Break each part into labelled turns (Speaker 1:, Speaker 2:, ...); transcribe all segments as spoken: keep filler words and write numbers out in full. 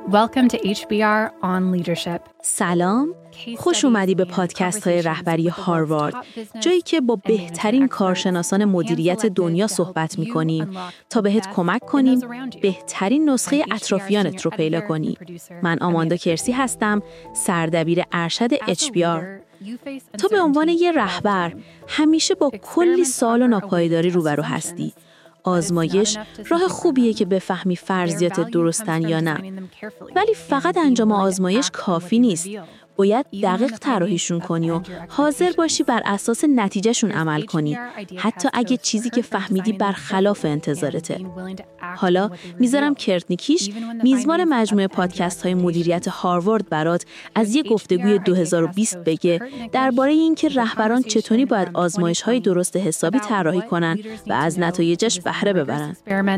Speaker 1: Welcome to اچ بی آر on Leadership.
Speaker 2: سلام، خوش اومدی به پادکست های رهبری هاروارد، جایی که با بهترین کارشناسان مدیریت دنیا صحبت می‌کنیم تا بهت کمک کنیم بهترین نسخه اطرافیانت رو پیدا کنی. من آماندا کرسی هستم، سردبیر ارشد اچ بی آر. تو به عنوان یه رهبر همیشه با کلی سوال و ناپایداری روبرو هستی. آزمایش راه خوبیه که بفهمی فرضیات درستن یا نه. ولی فقط انجام آزمایش کافی نیست. باید دقیق طراحیشون کنی و حاضر باشی بر اساس نتیجهشون عمل کنی، حتی اگه چیزی که فهمیدی برخلاف انتظارته. حالا میذارم کرتنی کیش، میزبان مجموعه پادکست های مدیریت هاروارد، برات از یک گفتگوی دو هزار و بیست بگه درباره اینکه رهبران چطوری باید آزمایش های درست حسابی طراحی کنن و از نتایجش بهره ببرن.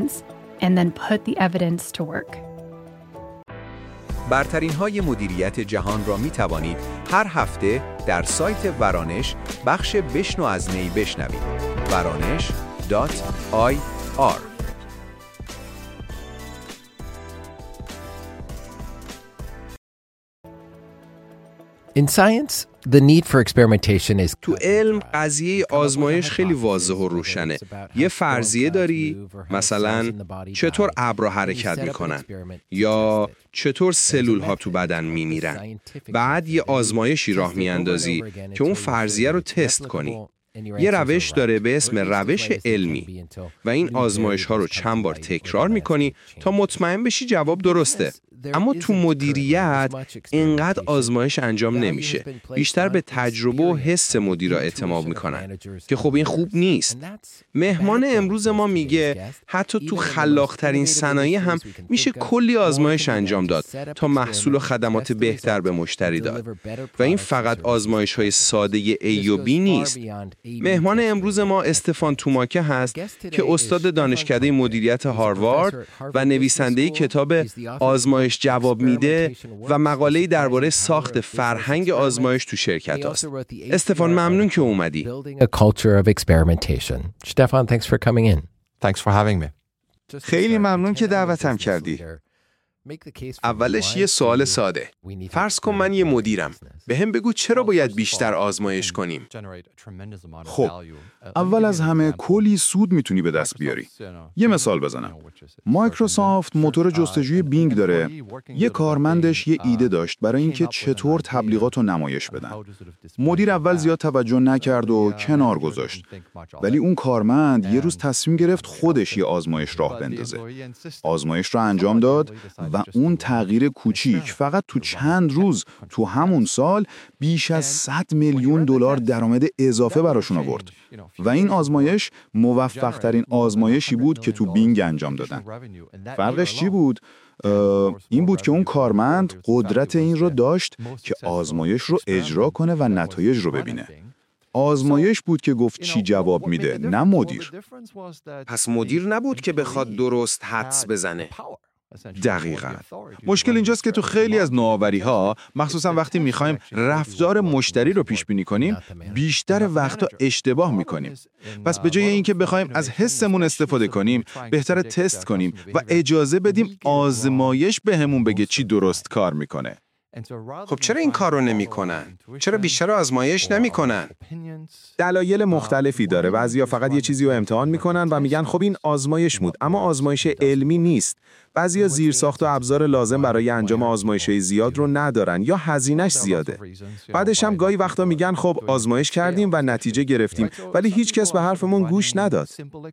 Speaker 3: برترین های مدیریت جهان را می توانید هر هفته در سایت ورانش بخش بشنو از نی بشنوید. ورانش دات آی آر.
Speaker 4: In science, the need for experimentation is
Speaker 5: تو علم قضیه آزمایش خیلی واضح و روشنه. یه فرضیه داری، مثلا چطور ابرها حرکت میکنن یا چطور سلول ها تو بدن میمیرن. بعد یه آزمایشی راه میاندازی که اون فرضیه رو تست کنی. یه روش داره به اسم روش علمی و این آزمایش ها رو چند بار تکرار میکنی تا مطمئن بشی جواب درسته. اما تو مدیریت اینقدر آزمایش انجام نمیشه. بیشتر به تجربه و حس مدیرا اعتماد میکنن که خب این خوب نیست. مهمان امروز ما میگه حتی تو خلاق‌ترین صنایع هم میشه کلی آزمایش انجام داد تا محصول و خدمات بهتر به مشتری داد. و این فقط آزمایش های ساده A و B نیست. مهمان امروز ما استفان توماکه هست که استاد دانشکده مدیریت هاروارد و نویسنده کتاب آزمایش جواب میده و مقاله‌ای درباره ساخت فرهنگ آزمایش تو شرکت است. استفان ممنون که اومدی.
Speaker 4: a culture of experimentation. Stefan, thanks for coming in.
Speaker 6: Thanks for having me.
Speaker 5: خیلی ممنون که دعوتم کردی. اولش یه سوال ساده. فرض کن من یه مدیرم. به هم بگو چرا باید بیشتر آزمایش کنیم؟
Speaker 6: خب، اول از همه کلی سود میتونی به دست بیاری. یه مثال بزنم. مایکروسافت موتور جستجوی بینگ داره. یه کارمندش یه ایده داشت برای اینکه چطور تبلیغات رو نمایش بدن. مدیر اول زیاد توجه نکرد و کنار گذاشت. ولی اون کارمند یه روز تصمیم گرفت خودش یه آزمایش راه بندازه. آزمایش رو انجام داد و اون تغییر کوچیک فقط تو چند روز تو همون سال بیش از صد میلیون دلار درآمد اضافه براشون آورد. و این آزمایش موفق ترین آزمایشی بود که تو بینگ انجام دادن. فرقش چی بود؟ این بود که اون کارمند قدرت این رو داشت که آزمایش رو اجرا کنه و نتایج رو ببینه. آزمایش بود که گفت چی جواب میده، نه مدیر.
Speaker 5: پس مدیر نبود که بخواد درست حدس بزنه.
Speaker 6: دقیقاً. مشکل اینجاست که تو خیلی از نوآوری‌ها، مخصوصا وقتی می‌خوایم رفتار مشتری رو پیش بینی کنیم، بیشتر وقتا اشتباه می‌کنیم. پس به جای اینکه بخوایم از حسمون استفاده کنیم، بهتره تست کنیم و اجازه بدیم آزمایش بهمون بگه چی درست کار می‌کنه.
Speaker 5: خب چرا این کار رو نمی کنن؟ چرا بیشتر آزمایش نمی کنن؟
Speaker 6: دلایل مختلفی داره. بعضیا فقط یه چیزی رو امتحان میکنن و میگن خب این آزمایش بود، اما آزمایش علمی نیست. بعضیا زیرساخت و ابزار لازم برای انجام آزمایش‌های زیاد رو ندارن یا هزینه‌اش زیاده. بعدش هم گاهی وقتا میگن خب آزمایش کردیم و نتیجه گرفتیم، ولی هیچ کس به حرفمون گوش نداد.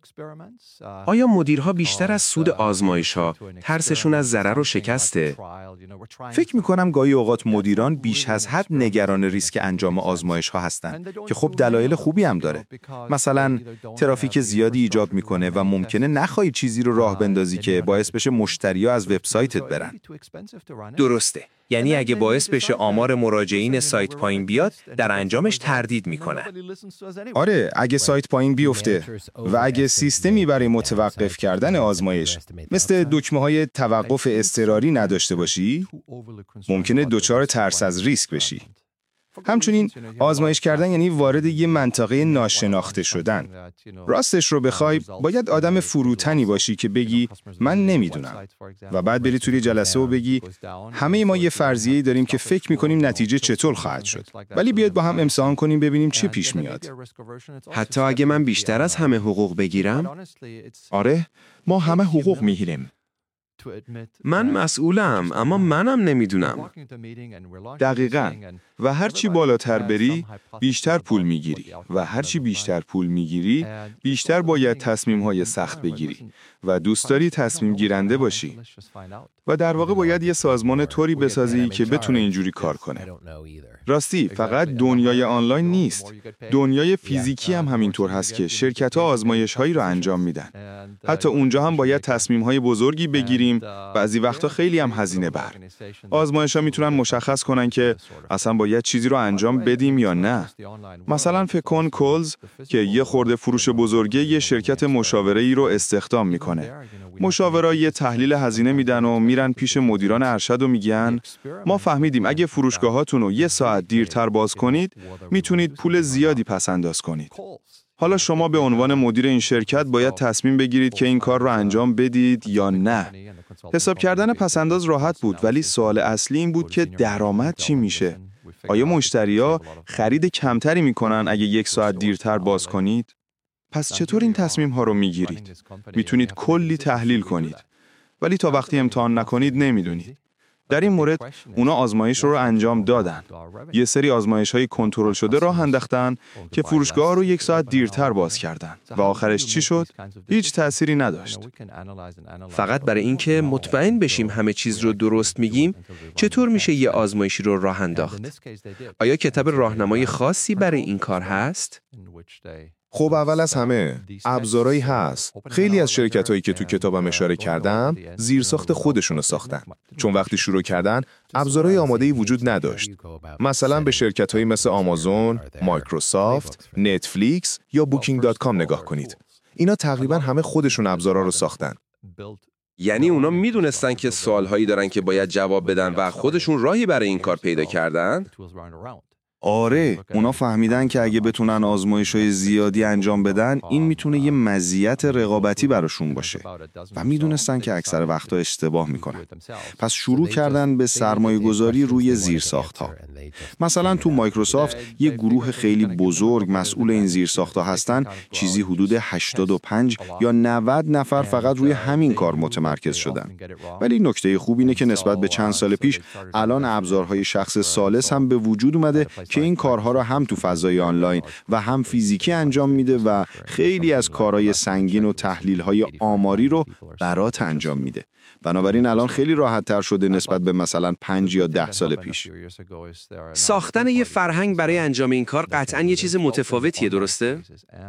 Speaker 5: آیا مدیرها بیشتر از سود آزمایش‌ها ترسشون از ضرر و شکسته؟
Speaker 6: فکر میکنم گاهی اوقات مدیران بیش از حد نگران ریسک انجام آزمایش‌ها هستن که خب دلایل خوبی هم داره. مثلا ترافیک زیادی ایجاد میکنه و ممکنه نخوای چیزی رو راه بندازی که باعث بشه مشتری‌ها از وبسایتت برن.
Speaker 3: درسته. یعنی اگه باعث بشه آمار مراجعین سایت پایین بیاد، در انجامش تردید میکنن.
Speaker 7: آره، اگه سایت پایین بیفته و اگه سیستمی برای متوقف کردن آزمایش مثل دکمه‌های توقف اضطراری نداشته باشی، ممکنه دچار ترس از ریسک بشی. همچنین آزمایش کردن یعنی وارد یه منطقه ناشناخته شدن. راستش رو بخوای باید آدم فروتنی باشی که بگی من نمیدونم و بعد بری توی جلسه و بگی همه ما یه فرضیه‌ای داریم که فکر می‌کنیم نتیجه چطور خواهد شد، ولی بیاید با هم امتحان کنیم ببینیم چه پیش میاد.
Speaker 5: حتی اگه من بیشتر از همه حقوق بگیرم؟
Speaker 6: آره، ما همه حقوق میگیریم.
Speaker 5: من مسئولم، اما منم نمیدونم.
Speaker 6: دقیقاً. و هرچی بالاتر بری، بیشتر پول میگیری. و هرچی بیشتر پول میگیری، بیشتر باید تصمیم‌های سخت بگیری. و دوست داری تصمیم گیرنده باشی. و در واقع باید یه سازمان طوری بسازی که بتونه اینجوری کار کنه. راستی، فقط دنیای آنلاین نیست. دنیای فیزیکی هم همینطور هست که شرکت‌ها آزمایش‌هایی رو انجام میدن. حتی اونجا هم باید تصمیم‌های بزرگی بگیریم، بعضی وقتا خیلی هم هزینه بر. آزمایش‌ها میتونن مشخص کنن که اصلا باید چیزی رو انجام بدیم یا نه. مثلا فکر کن کولز که یه خرده فروش بزرگه یه شرکت مشاوره‌ای رو استخدام میکنه. مشاورا یه تحلیل هزینه میدن و میرن پیش مدیران ارشد و میگن ما فهمیدیم اگه فروشگاهاتون رو یه ساعت دیرتر باز کنید میتونید پول زیادی پس انداز کنید. حالا شما به عنوان مدیر این شرکت باید تصمیم بگیرید که این کار رو انجام بدید یا نه. حساب کردن پسنداز راحت بود، ولی سوال اصلی این بود که درآمد چی میشه؟ آیا مشتری‌ها خرید کمتری میکنن اگه یک ساعت دیرتر باز کنید؟ پس چطور این تصمیم ها رو میگیرید؟ میتونید کلی تحلیل کنید، ولی تا وقتی امتحان نکنید نمیدونید. در این مورد اونا آزمایش رو انجام دادن. یه سری آزمایش‌های کنترل شده راه انداختن که فروشگاه رو یک ساعت دیرتر باز کردن و آخرش چی شد؟ هیچ تأثیری نداشت.
Speaker 5: فقط برای اینکه مطمئن بشیم همه چیز رو درست میگیم، چطور میشه یه آزمایشی رو راه انداخت؟ آیا کتاب راهنمای خاصی برای این کار هست؟
Speaker 8: خب اول از همه ابزارهایی هست. خیلی از شرکتایی که تو کتابم اشاره کردم زیرساخت خودشونو ساختن، چون وقتی شروع کردن ابزارهای آماده‌ای وجود نداشت. مثلا به شرکتایی مثل آمازون، مایکروسافت، نتفلیکس یا بوکینگ دات کام نگاه کنید. اینا تقریبا همه خودشون ابزارها رو ساختن.
Speaker 5: یعنی اونا میدونستن که سوالهایی دارن که باید جواب بدن و خودشون راهی برای این کار پیدا کردن؟
Speaker 6: آره، اونا فهمیدن که اگه بتونن آزمایش‌های زیادی انجام بدن، این میتونه یه مزیت رقابتی براشون باشه و میدونستن که اکثر وقتا اشتباه میکنن. پس شروع کردن به سرمایه گذاری روی زیرساخت‌ها. مثلا تو مایکروسافت یه گروه خیلی بزرگ مسئول این زیرساخت‌ها هستن، چیزی حدود هشتاد و پنج یا نود نفر فقط روی همین کار متمرکز شدن. ولی نکته خوب اینه که نسبت به چند سال پیش الان ابزارهای شخص ثالث هم به وجود اومده که این کارها را هم تو فضای آنلاین و هم فیزیکی انجام میده و خیلی از کارهای سنگین و تحلیل‌های آماری رو برات انجام میده. بنابراین الان خیلی راحت تر شده نسبت به مثلا پنج یا ده سال پیش.
Speaker 5: ساختن یه فرهنگ برای انجام این کار قطعاً یه چیز متفاوتیه، درسته؟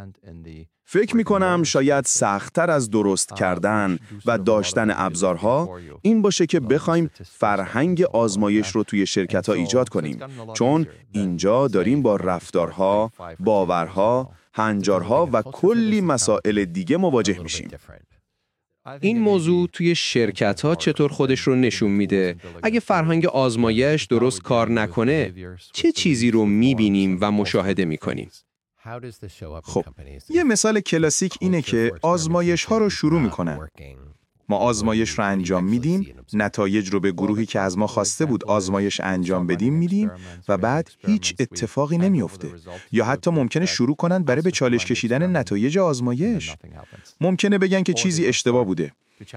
Speaker 6: فکر میکنم شاید سخت‌تر از درست کردن و داشتن ابزارها این باشه که بخوایم فرهنگ آزمایش رو توی شرکت‌ها ایجاد کنیم، چون اینجا داریم با رفتارها، باورها، هنجارها و کلی مسائل دیگه مواجه میشیم.
Speaker 5: این موضوع توی شرکت‌ها چطور خودش رو نشون میده؟ اگه فرهنگ آزمایش درست کار نکنه، چه چیزی رو میبینیم و مشاهده میکنیم؟
Speaker 6: خب، یه مثال کلاسیک اینه که آزمایش ها رو شروع میکنن. ما آزمایش رو انجام میدیم، نتایج رو به گروهی که از ما خواسته بود آزمایش انجام بدیم میدیم و بعد هیچ اتفاقی نمیفته. یا حتی ممکنه شروع کنن برای به چالش کشیدن نتایج آزمایش. ممکنه بگن که چیزی اشتباه بوده.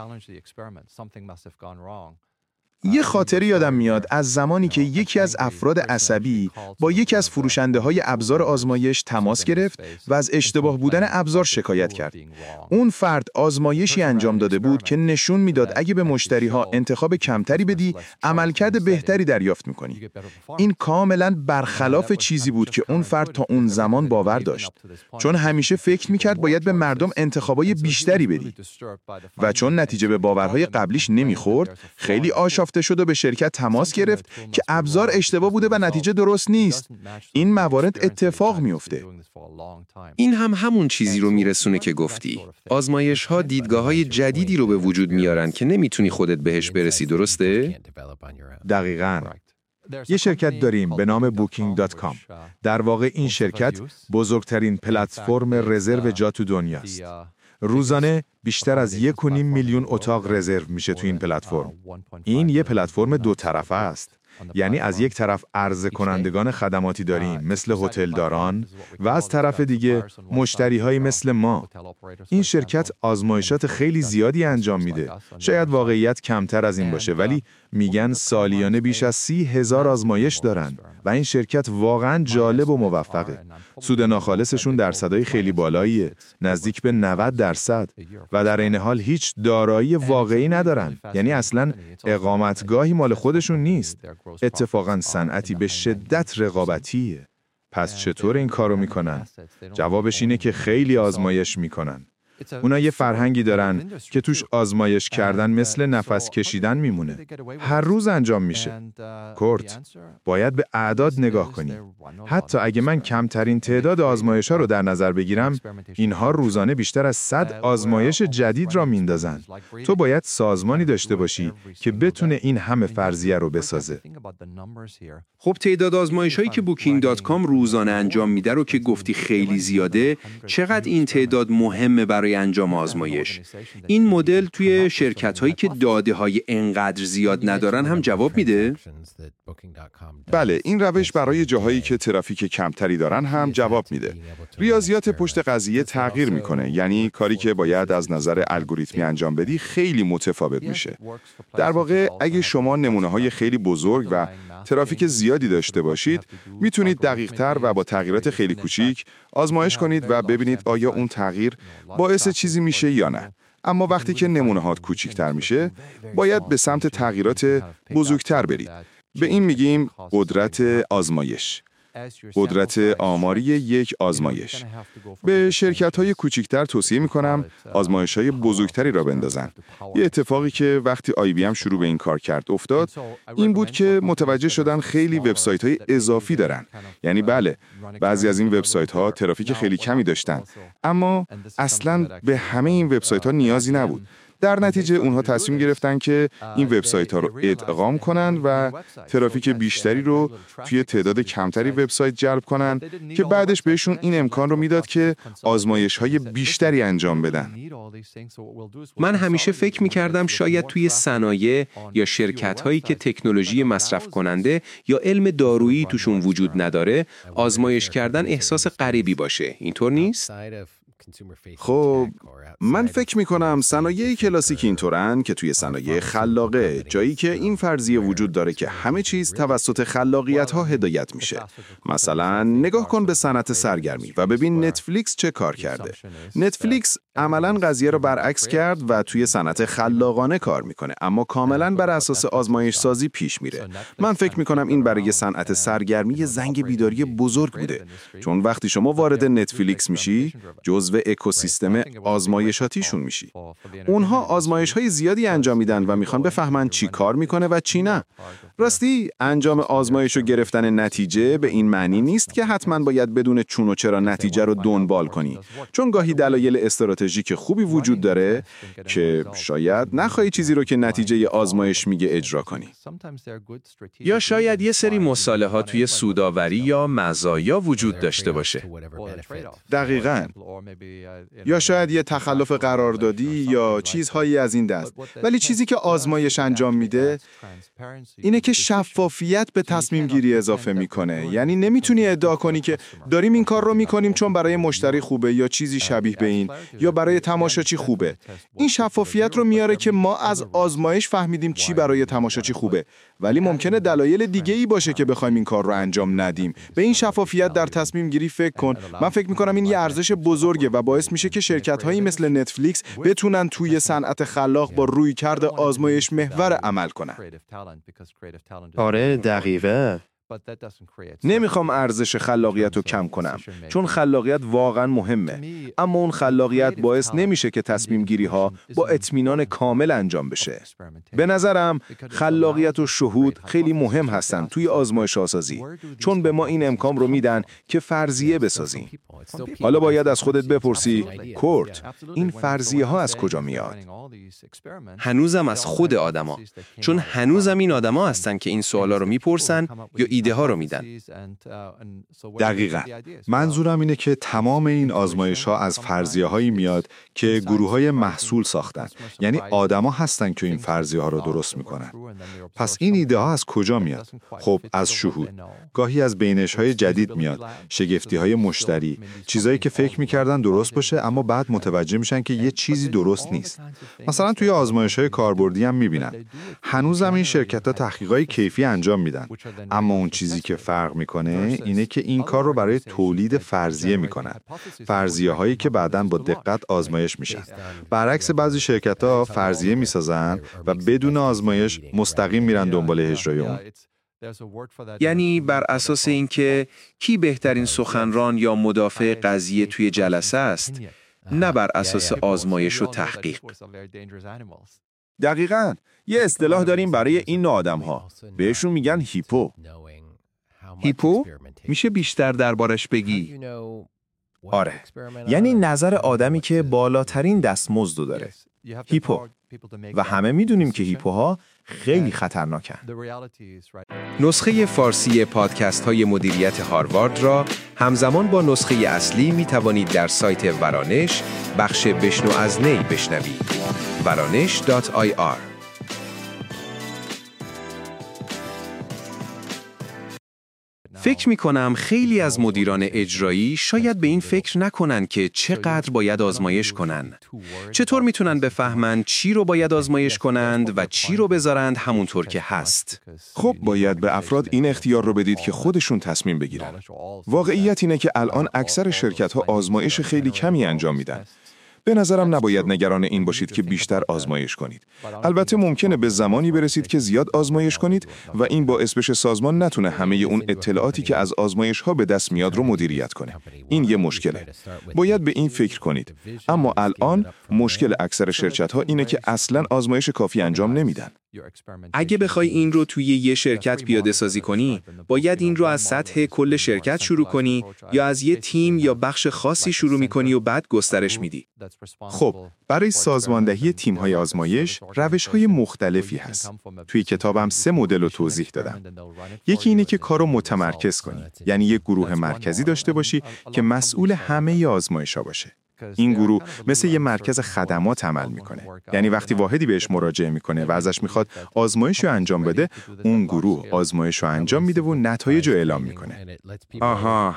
Speaker 6: یه خاطره یادم میاد از زمانی که یکی از افراد عصبی با یکی از فروشنده های ابزار آزمایش تماس گرفت و از اشتباه بودن ابزار شکایت کرد. اون فرد آزمایشی انجام داده بود که نشون میداد اگه به مشتری ها انتخاب کمتری بدی، عملکرد بهتری دریافت میکنی. این کاملا برخلاف چیزی بود که اون فرد تا اون زمان باور داشت، چون همیشه فکر میکرد باید به مردم انتخابای بیشتری بدی و چون نتیجه به باورهای قبلیش نمیخورد، خیلی آشفته شد و به شرکت تماس گرفت که ابزار اشتباه بوده و نتیجه درست نیست. این موارد اتفاق میفته.
Speaker 5: این هم همون چیزی رو میرسونه که گفتی. آزمایش ها دیدگاه های جدیدی رو به وجود میارن که نمیتونی خودت بهش برسی، درسته؟
Speaker 6: دقیقاً. یه شرکت داریم به نام بوکینگ دات کام. در واقع این شرکت بزرگترین پلتفرم رزرو جا تو دنیاست. روزانه بیشتر از یک و نیم میلیون اتاق رزرو میشه تو این پلتفرم. این یه پلتفرم دو طرفه است. یعنی از یک طرف عرضه کنندگان خدماتی داریم مثل هتلداران و از طرف دیگه مشتری‌هایی مثل ما. این شرکت آزمایشات خیلی زیادی انجام میده. شاید واقعیت کمتر از این باشه، ولی میگن سالیانه بیش از سی هزار آزمایش دارن و این شرکت واقعاً جالب و موفقه. سود ناخالصشون درصدای خیلی بالاییه، نزدیک به نود درصد، و در این حال هیچ دارایی واقعی ندارن. یعنی اصلاً اقامتگاهی مال خودشون نیست. اتفاقاً صنعتی به شدت رقابتیه. پس چطور این کارو میکنن؟ جوابش اینه که خیلی آزمایش میکنن. اونا یه فرهنگی دارن که توش آزمایش کردن مثل نفس کشیدن میمونه. هر روز انجام میشه. کورت، باید به اعداد نگاه کنی. حتی اگه من کمترین تعداد آزمایش‌ها رو در نظر بگیرم، اینها روزانه بیشتر از صد آزمایش جدید را میندازن. تو باید سازمانی داشته باشی که بتونه این همه فرضیه رو بسازه.
Speaker 5: خب تعداد آزمایش‌هایی که بوکینگ دات کام روزانه انجام میده رو که گفتی خیلی زیاده، چقدر این تعداد مهمه برای انجام آزمایش؟ این مدل توی شرکت‌هایی که داده‌های انقدر زیاد ندارن هم جواب میده؟
Speaker 6: بله، این روش برای جاهایی که ترافیک کمتری دارن هم جواب میده. ریاضیات پشت قضیه تغییر میکنه، یعنی کاری که باید از نظر الگوریتمی انجام بدی خیلی متفاوت میشه. در واقع اگه شما نمونه‌های خیلی بزرگ و ترافیک زیادی داشته باشید، میتونید دقیق‌تر و با تغییرات خیلی کوچیک آزمایش کنید و ببینید آیا اون تغییر باعث چیزی میشه یا نه. اما وقتی که نمونه‌هات کوچیک‌تر میشه، باید به سمت تغییرات بزرگتر برید. به این میگیم قدرت آزمایش. قدرت آماری یک آزمایش. به شرکت‌های کوچکتر توصیه می‌کنم آزمایش‌های بزرگتری را بندازن. یه اتفاقی که وقتی آی بی ام شروع به این کار کرد افتاد، این بود که متوجه شدن خیلی وبسایت‌های اضافی دارن. یعنی بله، بعضی از این وبسایت‌ها ترافیک خیلی کمی داشتن، اما اصلاً به همه این وبسایت‌ها نیازی نبود. در نتیجه اونها تصمیم گرفتن که این وبسایت‌ها رو ادغام کنن و ترافیک بیشتری رو توی تعداد کمتری وبسایت جلب کنن که بعدش بهشون این امکان رو میداد که آزمایش‌های بیشتری انجام بدن.
Speaker 5: من همیشه فکر می‌کردم شاید توی صنایع یا شرکت‌هایی که تکنولوژی مصرف کننده یا علم دارویی توشون وجود نداره، آزمایش کردن احساس غریبی باشه. اینطور نیست؟
Speaker 6: خب من فکر میکنم صنایع کلاسیک اینطورن که توی صنایع خلاقه، جایی که این فرضیه وجود داره که همه چیز توسط خلاقیت ها هدایت میشه. مثلا نگاه کن به صنعت سرگرمی و ببین نتفلیکس چه کار کرده. نتفلیکس عملاً قضیه رو برعکس کرد و توی صنعت خلاقانه کار میکنه، اما کاملاً بر اساس آزمایش سازی پیش میره. من فکر میکنم این برای صنعت سرگرمی زنگ بیداری بزرگ بوده، چون وقتی شما وارد نتفلیکس میشی، جزو اکوسیستم آزمایشاتیشون میشی. اونها آزمایش‌های زیادی انجام میدن و میخوان بفهمن چی کار میکنه و چی نه. راستی انجام آزمایش و گرفتن نتیجه به این معنی نیست که حتما باید بدون چون و چرا نتیجه رو دنبال کنی، چون گاهی دلایل استراتژیک خوبی وجود داره که شاید نخواهی چیزی رو که نتیجه آزمایش میگه اجرا کنی.
Speaker 5: یا شاید یه سری مصالحات توی سودآوری یا مزایا وجود داشته باشه.
Speaker 6: دقیقاً. یا شاید یه تخلف قراردادی یا چیزهایی از این دست. ولی چیزی که آزمایش انجام میده اینه که شفافیت به تصمیم گیری اضافه میکنه. یعنی نمیتونی ادعا کنی که داریم این کار رو میکنیم چون برای مشتری خوبه یا چیزی شبیه به این یا برای تماشاچی خوبه. این شفافیت رو میاره که ما از آزمایش فهمیدیم چی برای تماشاچی خوبه، ولی ممکنه دلایل دیگه ای باشه که بخوایم این کار رو انجام ندیم. به این شفافیت در تصمیم گیری فکر کن. من فکر میکنم این یه ارزش بزرگه و باعث میشه که شرکت‌هایی مثل نتفلیکس بتونن توی صنعت خلاق با رویکرد آزمایش محور عمل کنن.
Speaker 9: آره دقیقاً.
Speaker 8: نمیخوام ارزش خلاقیت رو کم کنم، چون خلاقیت واقعا مهمه، اما اون خلاقیت باعث نمیشه که تصمیم گیری ها با اطمینان کامل انجام بشه. به نظرم خلاقیت و شهود خیلی مهم هستن توی آزمایش آسازی، چون به ما این امکان رو میدن که فرضیه بسازیم. حالا باید از خودت بپرسی، کورت، این فرضیه ها از کجا میاد؟
Speaker 5: هنوزم از خود آدما، چون هنوزم این آدما هستن که این سوالا رو میپرسن یا ایده ها رو میدن.
Speaker 6: دقیقاً. منظورم اینه که تمام این آزمایش ها از فرضیه هایی میاد که گروه های محصول ساختن. یعنی آدما هستن که این فرضیه ها رو درست میکنن. پس این ایده ها از کجا میاد؟ خب از شهود. گاهی از بینش های جدید میاد، شگفتی های مشتری، چیزایی که فکر میکردن درست باشه اما بعد متوجه میشن که یه چیزی درست نیست. مثلا توی آزمایش های کاربردی هم میبینن. هنوزم این شرکت ها تحقیقات کیفی انجام میدن، اما اون چیزی که فرق میکنه اینه که این کار رو برای تولید فرضیه میکنن. فرضیه هایی که بعداً با دقت آزمایش میشن. برعکس بعضی شرکت ها فرضیه میسازن و بدون آزمایش مستقیم میرن دنبال اجرای اون.
Speaker 5: یعنی بر اساس اینکه کی بهترین سخنران یا مدافع قضیه توی جلسه است، نه بر اساس آزمایش و تحقیق.
Speaker 8: دقیقاً. یه اصطلاح داریم برای این نوع آدم‌ها. بهشون میگن هیپو.
Speaker 5: هیپو؟ میشه بیشتر دربارش بگی؟
Speaker 8: آره. یعنی نظر آدمی که بالاترین دستمزد داره. هیپو. و همه میدونیم که هیپوها خیلی خطرناکن.
Speaker 3: نسخه فارسی پادکست های مدیریت هاروارد را همزمان با نسخه اصلی می توانید در سایت ورانش بخش بشنو از نی بشنوید. ورانش دات آی آر. فکر می کنم خیلی از مدیران اجرایی شاید به این فکر نکنن که چقدر باید آزمایش کنن. چطور میتونن بفهمن چی رو باید آزمایش کنند و چی رو بذارند همونطور که هست؟
Speaker 8: خب باید به افراد این اختیار رو بدید که خودشون تصمیم بگیرن. واقعیت اینه که الان اکثر شرکت‌ها آزمایش خیلی کمی انجام میدن. به نظرم نباید نگران این باشید که بیشتر آزمایش کنید. البته ممکنه به زمانی برسید که زیاد آزمایش کنید و این باعث بشه سازمان نتونه همه اون اطلاعاتی که از آزمایش ها به دست میاد رو مدیریت کنه. این یه مشکله. باید به این فکر کنید. اما الان مشکل اکثر شرکت ها اینه که اصلاً آزمایش کافی انجام نمیدن.
Speaker 5: اگه بخوای این رو توی یه شرکت پیاده سازی کنی، باید این رو از سطح کل شرکت شروع کنی یا از یه تیم یا بخش خاصی شروع می‌کنی و بعد گسترش میدی.
Speaker 6: خب، برای سازماندهی تیم‌های آزمایش روش‌های مختلفی هست. توی کتابم سه مدل رو توضیح دادم. یکی اینه که کارو متمرکز کنی، یعنی یک گروه مرکزی داشته باشی که مسئول همه آزمایش‌ها باشه. این گروه مثل یه مرکز خدمات عمل میکنه. یعنی وقتی واحدی بهش مراجعه میکنه و ازش میخواد آزمایش رو انجام بده، اون گروه آزمایش رو انجام میده و نتایج رو اعلام میکنه.
Speaker 5: آها،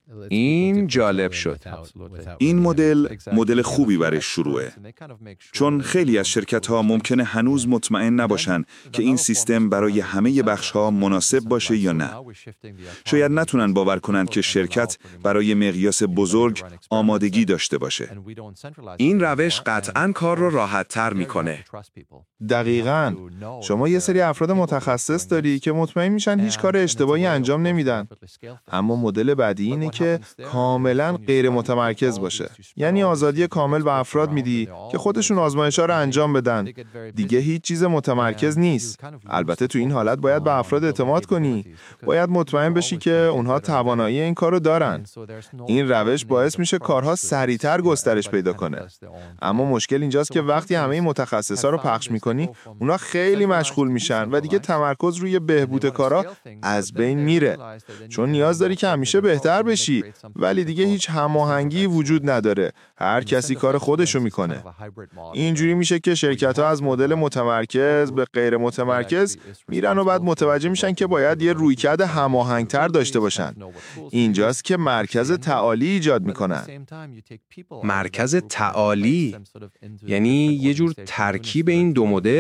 Speaker 5: این جالب شد.
Speaker 6: این مدل مدل خوبی برای شروعه، چون خیلی از شرکت‌ها ممکنه هنوز مطمئن نباشن که این سیستم برای همه بخش‌ها مناسب باشه یا نه. شاید نتونن باور کنن که شرکت برای مقیاس بزرگ آمادگی داشته باشه.
Speaker 5: این روش قطعاً کار رو راحت‌تر میکنه.
Speaker 7: دقیقاً. شما یه سری افراد متخصص داری که مطمئن میشن هیچ کار اشتباهی انجام نمیدن. اما مدل بعدی اینه که کاملا غیر متمرکز باشه. یعنی آزادی کامل به افراد میدی که خودشون آزمایش‌ها رو انجام بدن. دیگه هیچ چیز متمرکز نیست. البته تو این حالت باید به افراد اعتماد کنی. باید مطمئن بشی که اونها توانایی این کارو دارن. این روش باعث میشه کارها سریعتر گسترش پیدا کنه. اما مشکل اینجاست که وقتی همه این متخصصا رو پخش میکنی، اونا خیلی مشغول میشن و دیگه تمرکز روی بهبود کارا از بین میره. چون نیاز داری که همیشه بهتر بشی، ولی دیگه هیچ هماهنگی وجود نداره. هر کسی کار خودشو میکنه. اینجوری میشه که شرکت‌ها از مدل متمرکز به غیر متمرکز میرن و بعد متوجه میشن که باید یه رویکرد هماهنگ‌تر داشته باشن. اینجاست که مرکز تعالی ایجاد میکنن.
Speaker 5: مرکز تعالی یعنی یه جور ترکیب این دو مدل؟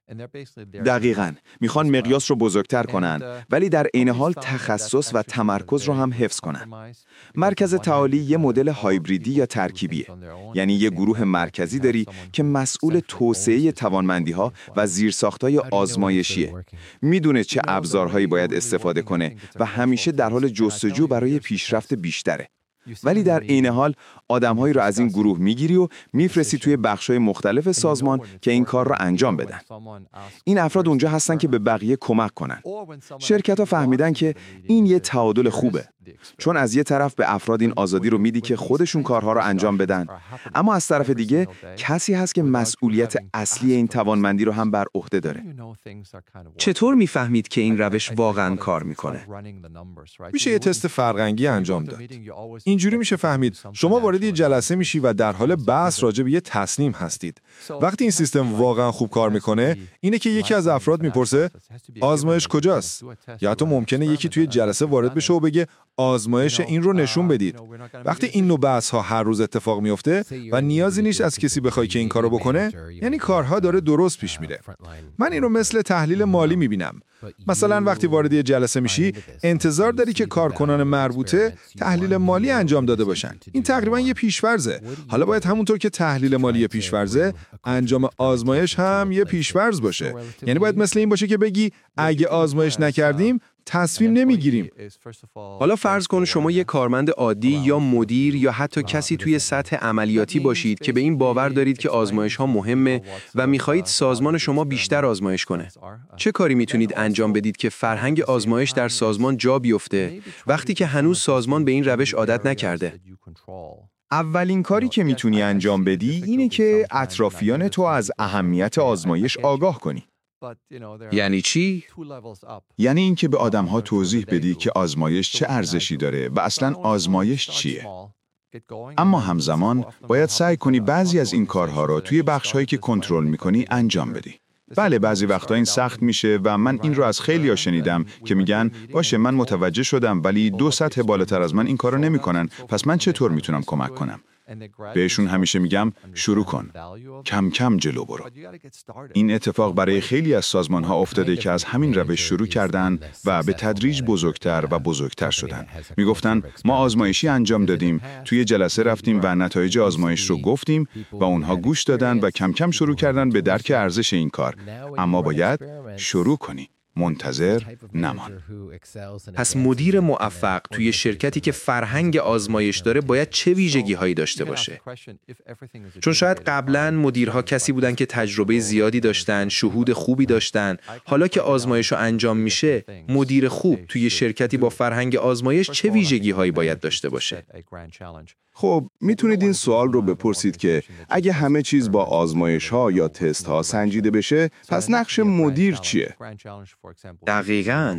Speaker 6: دقیقاً. میخوان مقیاس رو بزرگتر کنن ولی در عین حال تخصص و تمرکز رو هم حفظ کنن. مرکز تعالی یه مدل هایبریدی یا ترکیبیه. یعنی یه گروه مرکزی داری که مسئول توسعه توانمندی‌ها و زیرساخت‌های آزمایشیه. میدونه چه ابزارهایی باید استفاده کنه و همیشه در حال جستجو برای پیشرفت بیشتره. ولی در عین حال آدم‌هایی رو از این گروه میگیری و میفرستی توی بخش‌های مختلف سازمان که این کار رو انجام بدن. این افراد اونجا هستن که به بقیه کمک کنن. شرکت‌ها فهمیدن که این یه تعادل خوبه. چون از یه طرف به افراد این آزادی رو میدی که خودشون کارها رو انجام بدن، اما از طرف دیگه کسی هست که مسئولیت اصلی این توانمندی رو هم بر عهده داره.
Speaker 3: چطور میفهمید که این روش واقعاً کار میکنه؟
Speaker 8: میشه یه تست فرق‌انگیزی انجام داد. اینجوری میشه فهمید شما وارد یه جلسه میشی و در حال بحث راجع به یه تصمیم هستید. وقتی این سیستم واقعا خوب کار میکنه، اینه که یکی از افراد میپرسه آزمایش کجاست؟ یا حتی ممکنه یکی توی جلسه وارد بشه و بگه آزمایش این رو نشون بدید. وقتی این نوع بحث ها هر روز اتفاق میفته و نیازی نیست از کسی بخوای که این کارو بکنه، یعنی کارها داره درست پیش میره. من این رو مثل تحلیل مالی میبینم. مثلا وقتی وارد یه جلسه میشی، انتظار داری که کارکنان مربوطه تحلیل مالی انجام داده باشن. این تقریبا یه پیش‌فرضه. حالا باید همونطور که تحلیل مالی یه پیش‌فرضه، انجام آزمایش هم یه پیش‌فرض باشه. یعنی باید مثل این باشه که بگی اگه آزمایش نکردیم تصمیم نمیگیریم.
Speaker 3: حالا فرض کن شما یک کارمند عادی یا مدیر یا حتی کسی توی سطح عملیاتی باشید که به این باور دارید که آزمایش ها مهمه و میخواهید سازمان شما بیشتر آزمایش کنه. چه کاری میتونید انجام بدید که فرهنگ آزمایش در سازمان جا بیفته وقتی که هنوز سازمان به این روش عادت نکرده؟
Speaker 6: اولین کاری که میتونی انجام بدی اینه که اطرافیان تو از اهمیت آزمایش آگاه کنی.
Speaker 3: یعنی چی؟
Speaker 6: یعنی اینکه به آدم‌ها توضیح بدی که آزمایش چه ارزشی داره و اصلاً آزمایش چیه. اما همزمان باید سعی کنی بعضی از این کارها رو توی بخش‌هایی که کنترل می‌کنی انجام بدی. بله، بعضی وقتا این سخت میشه و من این رو از خیلی‌ها شنیدم که میگن باشه من متوجه شدم ولی دو سطح بالاتر از من این کارو نمی‌کنن، پس من چطور میتونم کمک کنم؟ بهشون همیشه میگم شروع کن. کم کم جلو برو. این اتفاق برای خیلی از سازمان‌ها افتاده که از همین روش شروع کردن و به تدریج بزرگتر و بزرگتر شدن. میگفتن ما آزمایشی انجام دادیم، توی جلسه رفتیم و نتایج آزمایش رو گفتیم و اونها گوش دادن و کم کم شروع کردن به درک ارزش این کار. اما باید شروع کنی. منتظر نمان.
Speaker 3: پس مدیر موفق توی شرکتی که فرهنگ آزمایش داره باید چه ویژگی هایی داشته باشه؟ چون شاید قبلا مدیرها کسی بودن که تجربه زیادی داشتن، شهود خوبی داشتن. حالا که آزمایش رو انجام میشه، مدیر خوب توی شرکتی با فرهنگ آزمایش چه ویژگی هایی باید داشته باشه؟
Speaker 8: خب میتونید این سوال رو بپرسید که اگه همه چیز با آزمایش ها یا تست ها سنجیده بشه، پس نقش مدیر چیه؟
Speaker 3: دقیقاً.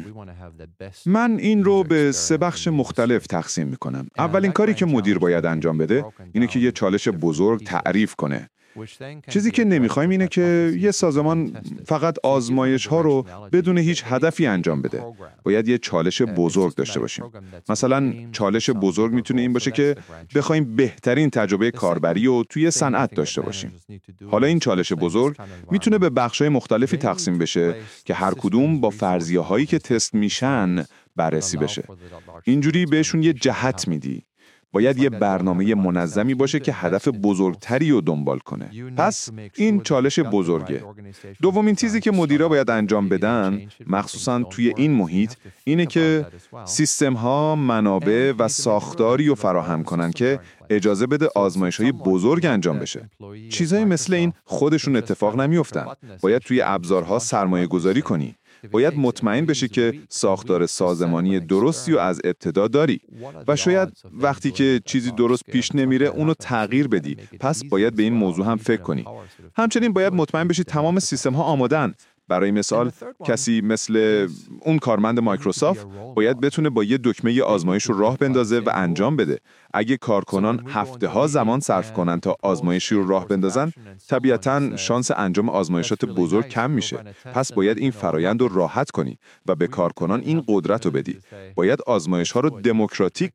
Speaker 6: من این رو به سه بخش مختلف تقسیم میکنم. اولین کاری که مدیر باید انجام بده اینه که یه چالش بزرگ تعریف کنه. چیزی که نمیخوایم اینه که یه سازمان فقط آزمایش ها رو بدون هیچ هدفی انجام بده. باید یه چالش بزرگ داشته باشیم. مثلا چالش بزرگ میتونه این باشه که بخوایم بهترین تجربه کاربری رو توی صنعت داشته باشیم. حالا این چالش بزرگ میتونه به بخش‌های مختلفی تقسیم بشه که هر کدوم با فرضیه‌هایی که تست میشن بررسی بشه. اینجوری بهشون یه جهت میدی. باید یه برنامه منظمی باشه که هدف بزرگتری رو دنبال کنه. پس این چالش بزرگه. دومین چیزی که مدیرا باید انجام بدن، مخصوصاً توی این محیط، اینه که سیستم‌ها، منابع و ساختاری رو فراهم کنن که اجازه بده آزمایش‌های بزرگ انجام بشه. چیزایی مثل این خودشون اتفاق نمیافتن. باید توی ابزارها سرمایه گذاری کنی. باید مطمئن بشی که ساختار سازمانی درستی رو از ابتدا داری و شاید وقتی که چیزی درست پیش نمیره اونو تغییر بدی. پس باید به این موضوع هم فکر کنی. همچنین باید مطمئن بشی تمام سیستم ها آمادن. برای مثال کسی مثل اون کارمند مایکروسافت باید بتونه با یه دکمه آزمایش رو راه بندازه و انجام بده. اگه کارکنان هفته ها زمان صرف کنن تا آزمایشی رو راه بندازن، طبیعتاً شانس انجام آزمایشات بزرگ کم میشه. پس باید این فرایند رو راحت کنی و به کارکنان این قدرت رو بدی. باید آزمایش ها رو دموکراتیک کنی.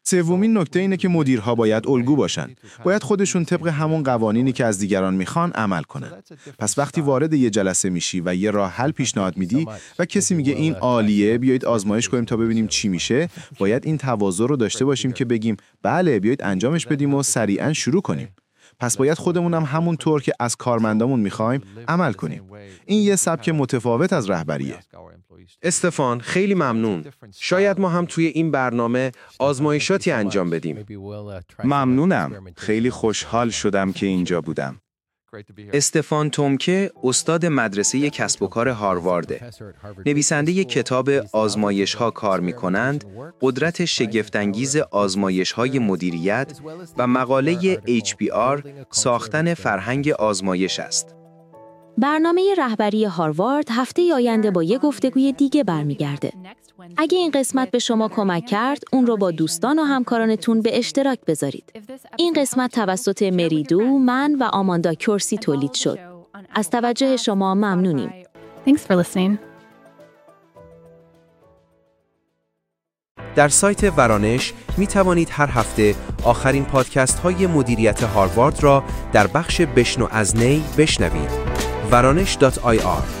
Speaker 6: سومین نکته اینه که مدیرها باید الگو باشن. باید خودشون طبق همون قوانینی که از دیگران میخوان عمل کنن. پس وقتی وارد یه جلسه میشی و یه راه حل پیشنهاد میدی و کسی میگه این عالیه، بیایید آزمایش کنیم تا ببینیم چی میشه، باید این تواضع رو داشته باشیم که بگیم بله، بیایید انجامش بدیم و سریعا شروع کنیم. پس باید خودمونم همون طور که از کارمندامون میخوایم عمل کنیم. این یه سبک متفاوت از رهبریه.
Speaker 3: استفان، خیلی ممنون. شاید ما هم توی این برنامه آزمایشاتی انجام بدیم.
Speaker 7: ممنونم. خیلی خوشحال شدم که اینجا بودم.
Speaker 3: استفان تومکه استاد مدرسه کسب و کار هاروارده. نویسنده کتاب آزمایش‌ها کار می‌کنند، قدرت شگفت‌انگیز آزمایش‌های مدیریت و مقاله اچ بی آر ساختن فرهنگ آزمایش است.
Speaker 2: برنامه رهبری هاروارد هفته آینده با یک گفتگوی دیگه برمیگرده. اگه این قسمت به شما کمک کرد، اون رو با دوستان و همکارانتون به اشتراک بذارید. این قسمت توسط مریدو، من و آماندا کورسی تولید شد. از توجه شما ممنونیم.
Speaker 1: Thanks for listening.
Speaker 3: در سایت ورانش می توانید هر هفته آخرین پادکست های مدیریت هاروارد را در بخش بشنو از نی بشنوید. ورانش دات آی آر